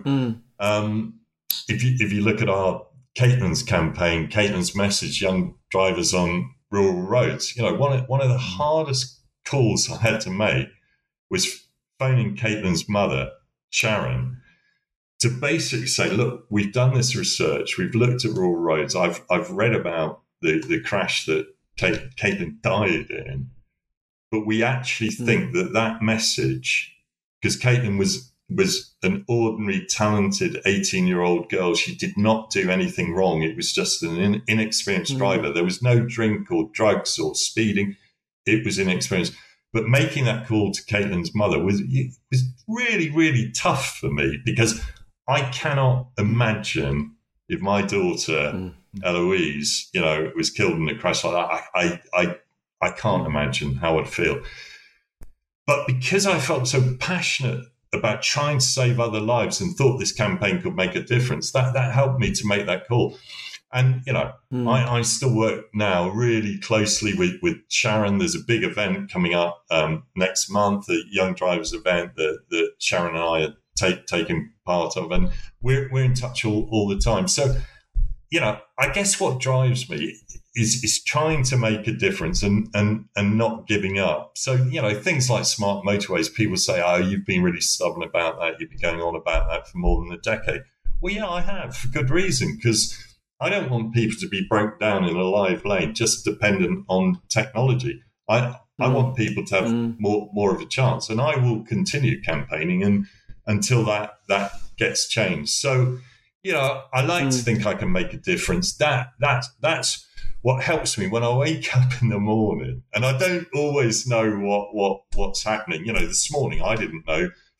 if you look at our Caitlin's campaign, Caitlin's message, young drivers on rural roads, one of the hardest calls I had to make was phoning Caitlin's mother, Sharon, to basically say, look, we've done this research, we've looked at rural roads, I've read about the crash that Caitlin died in, but we actually think that message, because Caitlin was an ordinary, talented 18-year-old girl. She did not do anything wrong. It was just an inexperienced driver. There was no drink or drugs or speeding. It was inexperienced. But making that call to Caitlin's mother was really, really tough for me, because I cannot imagine if my daughter, Eloise, was killed in a crash like that. I can't imagine how I'd feel. But because I felt so passionate about trying to save other lives and thought this campaign could make a difference, that helped me to make that call. And, I still work now really closely with Sharon. There's a big event coming up next month, a Young Drivers event that Sharon and I are taking part of. And we're in touch all the time. So, I guess what drives me is trying to make a difference and not giving up. So, things like smart motorways, people say, oh, you've been really stubborn about that. You've been going on about that for more than a decade. Well, yeah, I have, for good reason, because I don't want people to be broke down in a live lane just dependent on technology. I want people to have more of a chance, and I will continue campaigning until that gets changed. So, I like to think I can make a difference. That's what helps me when I wake up in the morning, and I don't always know what's happening. This morning I didn't know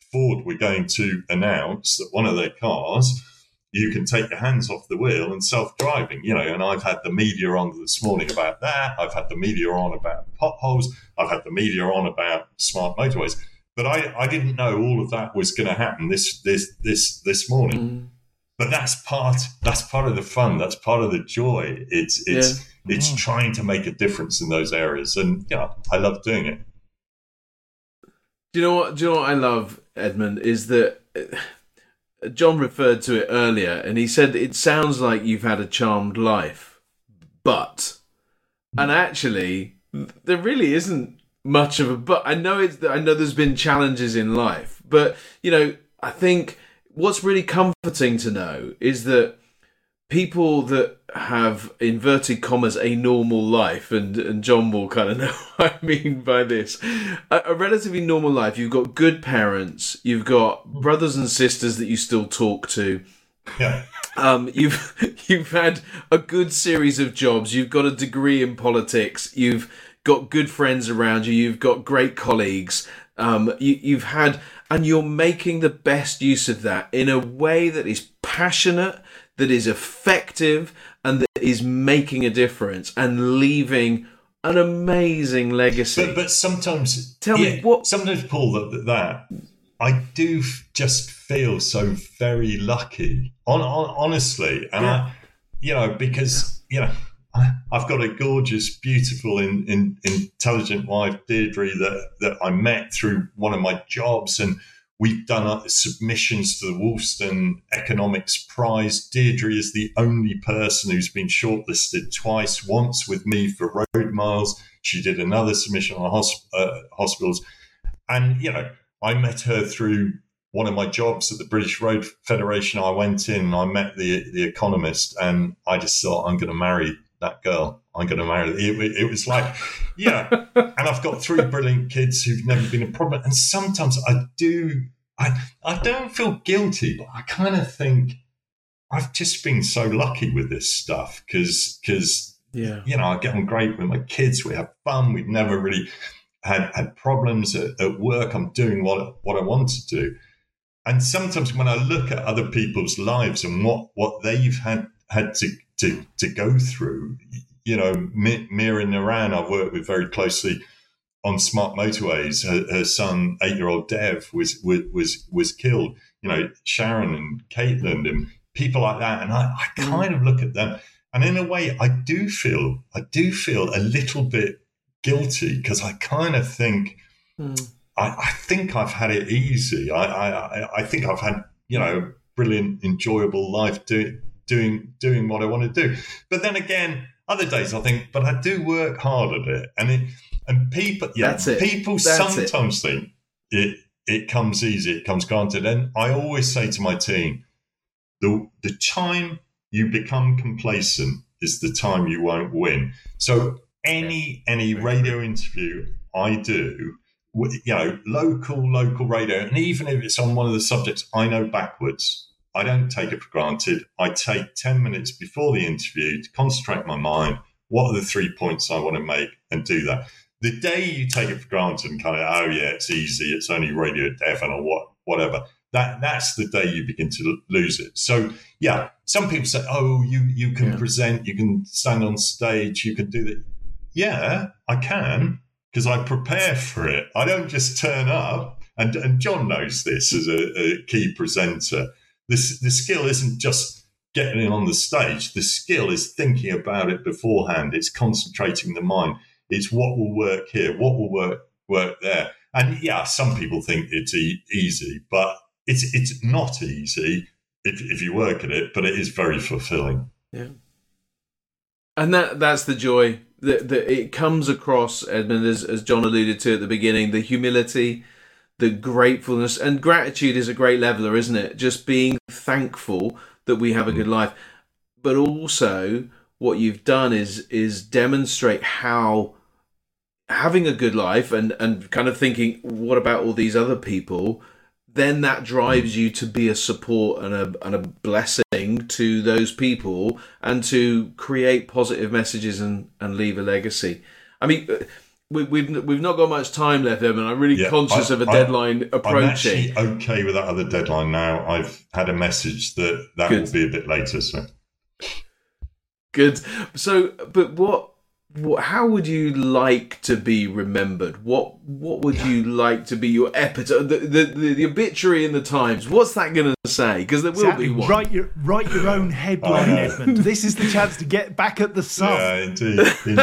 Ford were going to announce that one of their cars, you can take your hands off the wheel and self-driving, and I've had the media on this morning about that. I've had the media on about potholes. I've had the media on about smart motorways. But I didn't know all of that was going to happen this morning. Mm. But that's part of the fun. That's part of the joy. It's trying to make a difference in those areas, and I love doing it. Do you know what I love, Edmund, is that John referred to it earlier, and he said it sounds like you've had a charmed life, and actually there really isn't much of a but. I know there's been challenges in life, but I think what's really comforting to know is that people that have, inverted commas, a normal life, and John will kind of know what I mean by this, a relatively normal life. You've got good parents, you've got brothers and sisters that you still talk to. Yeah. You've had a good series of jobs, you've got a degree in politics, you've got good friends around you, you've got great colleagues, you've had, and you're making the best use of that in a way that is passionate, that is effective, and that is making a difference and leaving an amazing legacy. But sometimes, tell me what. Sometimes, Paul, that I do just feel so very lucky, honestly, and because I've got a gorgeous, beautiful, intelligent wife, Deirdre, that I met through one of my jobs, and we've done submissions to the Wolfson Economics Prize. Deirdre is the only person who's been shortlisted twice, once with me for Road Miles. She did another submission on hospitals. And, I met her through one of my jobs at the British Road Federation. I went in and I met the economist, and I just thought, I'm going to marry that girl. I'm going to marry her. It was like, and I've got 3 brilliant kids who've never been a problem. And sometimes I don't feel guilty, but I kind of think I've just been so lucky with this stuff because I get on great with my kids. We have fun. We've never really had problems at work. I'm doing what I want to do. And sometimes when I look at other people's lives and what they've had to go through, Mira Naran, I've worked with very closely on smart motorways. Her son, 8-year-old Dev, was killed. Sharon and Caitlin and people like that. And I kind of look at them, and in a way, I do feel a little bit guilty, because I kind of think I think I've had it easy. I think I've had brilliant, enjoyable life doing what I want to do. But then again, other days I think, but I do work hard at it, and people sometimes think it comes easy, it comes granted. And I always say to my team, the time you become complacent is the time you won't win. So any radio interview I do, local radio, and even if it's on one of the subjects I know backwards, I don't take it for granted. I take 10 minutes before the interview to concentrate my mind. What are the 3 points I want to make, and do that. The day you take it for granted and kind of, it's easy, it's only Radio Devon or whatever, that's the day you begin to lose it. So, some people say, you can present, you can stand on stage, you can do that. Yeah, I can, because I prepare for it. I don't just turn up, and John knows this as a key presenter. The skill isn't just getting on the stage. The skill is thinking about it beforehand. It's concentrating the mind. It's what will work here, what will work there. And some people think it's easy, but it's not easy if you work at it, but it is very fulfilling. Yeah. And that's the joy that it comes across, Edmund, as John alluded to at the beginning, the humility, the gratefulness, and gratitude is a great leveler, isn't it? Just being thankful that we have a good life. But also what you've done is demonstrate how having a good life and kind of thinking, what about all these other people? Then that drives you to be a support and a blessing to those people, and to create positive messages and leave a legacy. I mean, we've not got much time left, Evan. I'm really conscious of a deadline approaching. I'm actually okay with that other deadline now. I've had a message that Good. will be a bit later. So good. So, but how would you like to be remembered? What would you like to be your epitaph? The obituary in the Times. What's that going to say? Because there will be one. Write your own headline, Edmund. This is the chance to get back at the Sun. Yeah, indeed.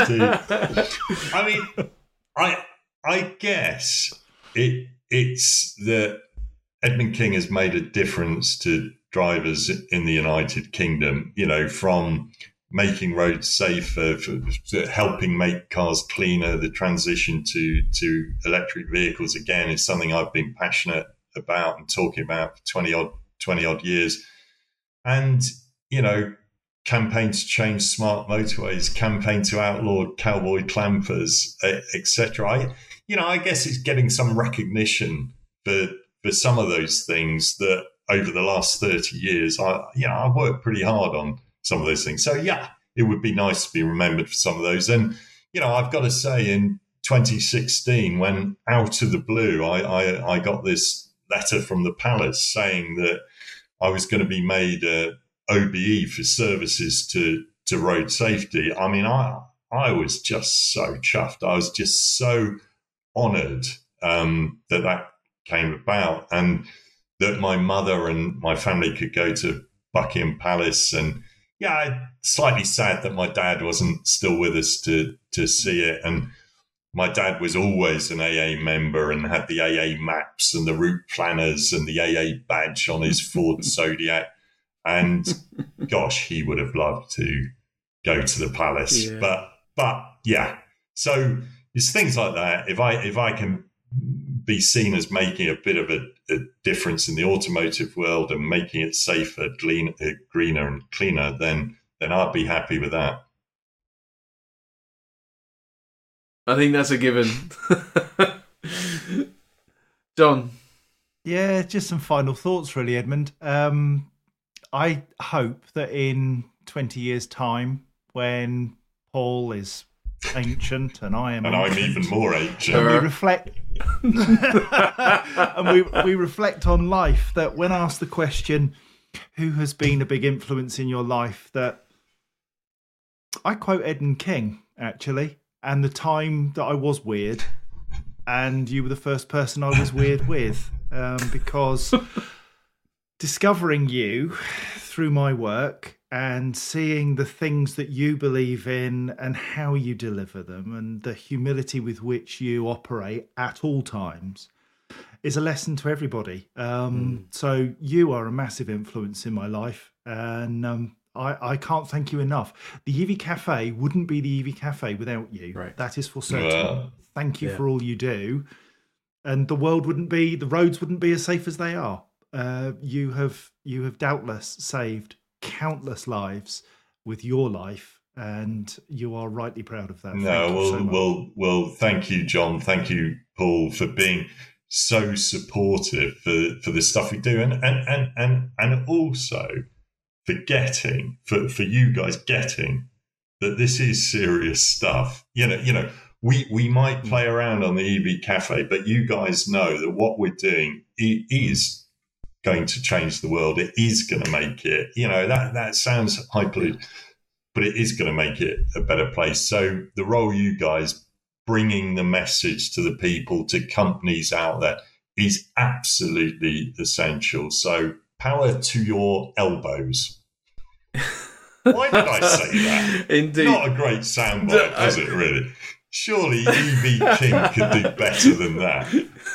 I mean, I guess it's that Edmund King has made a difference to drivers in the United Kingdom. You know, from making roads safer, to helping make cars cleaner. The transition to electric vehicles, again, is something I've been passionate about and talking about for 20 odd years. And, you know, campaign to change smart motorways, campaign to outlaw cowboy clampers, etc. I guess it's getting some recognition for some of those things that over the last 30 years, I've worked pretty hard on some of those things. So, yeah, it would be nice to be remembered for some of those. And, I've got to say, in 2016, when out of the blue, I got this letter from the palace saying that I was going to be made OBE for services to road safety. I mean, I was just so chuffed. I was just so honoured that came about, and that my mother and my family could go to Buckingham Palace. And slightly sad that my dad wasn't still with us to see it. And my dad was always an AA member and had the AA maps and the route planners and the AA badge on his Ford Zodiac. And gosh, he would have loved to go to the palace. Yeah. But yeah. So it's things like that. If I can be seen as making a bit of a difference in the automotive world and making it safer, greener and cleaner, then I'd be happy with that. I think that's a given. John? Yeah, just some final thoughts really, Edmund. I hope that in 20 years' time, when Paul is ancient and I am I'm even more ancient, and we reflect and we reflect on life, that when asked the question, who has been a big influence in your life, that I quote Edmund King, actually, and the time that I was weird and you were the first person I was weird with, because discovering you through my work and seeing the things that you believe in and how you deliver them and the humility with which you operate at all times is a lesson to everybody. So you are a massive influence in my life, and I can't thank you enough. The EV Cafe wouldn't be the EV Cafe without you. Right. That is for certain. Yeah. Thank you for all you do. And the roads wouldn't be as safe as they are. You have doubtless saved countless lives with your life, and you are rightly proud of that. Well, thank you, John. Thank you, Paul, for being so supportive for the stuff we do, and also for you guys getting that this is serious stuff. We might play around on the EV Cafe, but you guys know that what we're doing is going to change the world. It is going to make it, that sounds hyperbole, but it is going to make it a better place. So the role you guys bringing the message to the people, to companies out there, is absolutely essential. So power to your elbows. Why did I say that? Indeed. Not a great soundbite, is it really? Surely EV King could do better than that.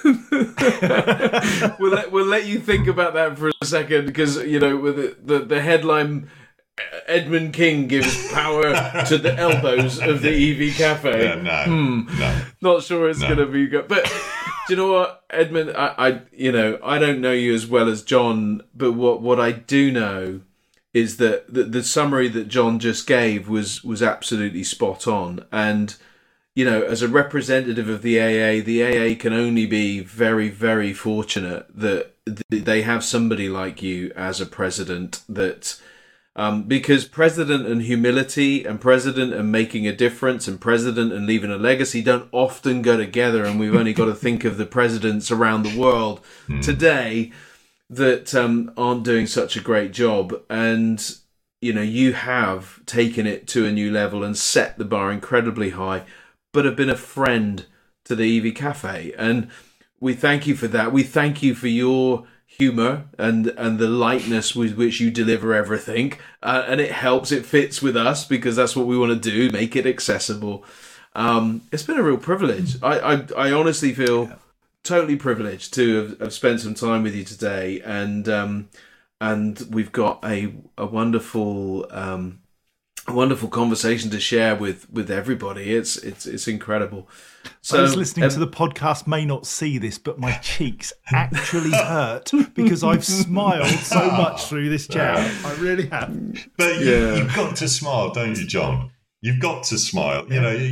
We'll let you think about that for a second, because with the headline, Edmund King gives power to the elbows of the EV Cafe. Yeah, no. Not sure it's going to be good. But do you know what, Edmund? I don't know you as well as John, but what I do know is that the summary that John just gave was absolutely spot on. And as a representative of the AA can only be very, very fortunate that they have somebody like you as a president that Because president and humility and president and making a difference and president and leaving a legacy don't often go together, and we've only got to think of the presidents around the world today that aren't doing such a great job. And you have taken it to a new level and set the bar incredibly high, but have been a friend to the EV Cafe, and we thank you for that. We thank you for your humour and the lightness with which you deliver everything, and it fits with us because that's what we want to do, make it accessible. It's been a real privilege. I honestly feel totally privileged to have spent some time with you today, and we've got a wonderful conversation to share with everybody. It's incredible. So, those listening to the podcast may not see this, but my cheeks actually hurt because I've smiled so much through this chat. I really have. But you've got to smile, don't you, John? You've got to smile.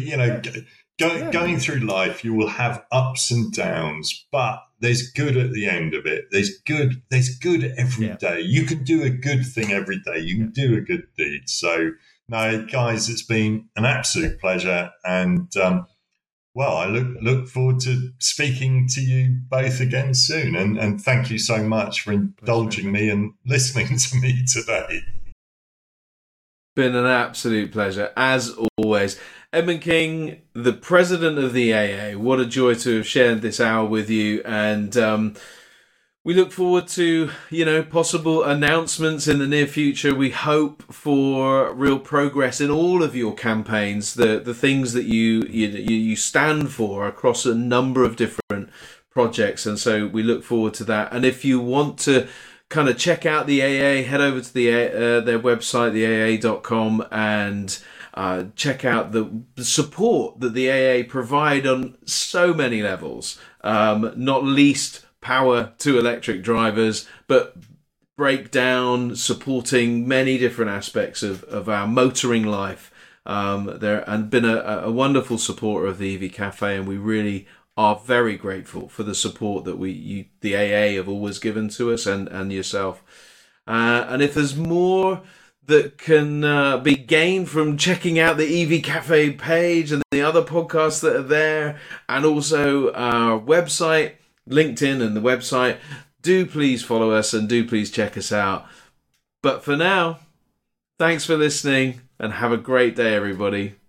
Going through life, you will have ups and downs, but there's good at the end of it. There's good every day. You can do a good thing every day. You can do a good deed. So, no, guys, it's been an absolute pleasure, and I look forward to speaking to you both again soon. And thank you so much for indulging me and listening to me today. Been an absolute pleasure, as always. Edmund King, the president of the AA, what a joy to have shared this hour with you. And we look forward to, possible announcements in the near future. We hope for real progress in all of your campaigns, the things that you stand for across a number of different projects. And so we look forward to that. And if you want to kind of check out the AA, head over to their website, theaa.com, and check out the support that the AA provide on so many levels, not least power to electric drivers, but breakdown, supporting many different aspects of our motoring life there, and been a wonderful supporter of the EV Cafe, and we really are very grateful for the support that the AA have always given to us and yourself. And if there's more that can be gained from checking out the EV Cafe page and the other podcasts that are there, and also our website, LinkedIn and the website, do please follow us and do please check us out. But for now, thanks for listening and have a great day, everybody.